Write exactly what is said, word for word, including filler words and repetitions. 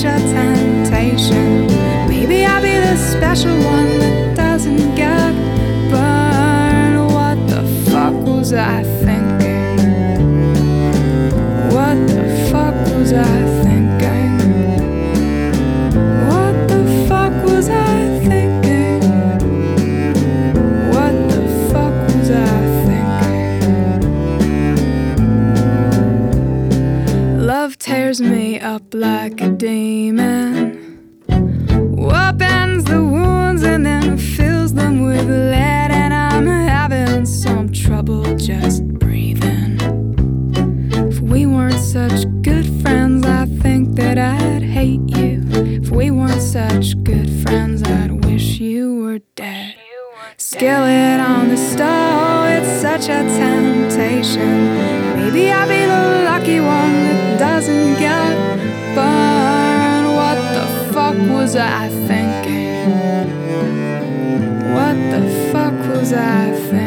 a temptation. Maybe I'll be the special one that doesn't get burned. What the fuck was I thinking? What the fuck was I thinking? What the fuck was I thinking? What the fuck was I thinking? Love tears me up like a demon, opens the wounds and then fills them with lead, and I'm having some trouble just breathing. If we weren't such good friends, I think that I'd hate you. If we weren't such good friends, I'd wish you were dead. Skillet on the stove, it's such a temptation. Maybe I'll be the lucky one that doesn't get burned. What the fuck was I thinking? What the fuck was I thinking?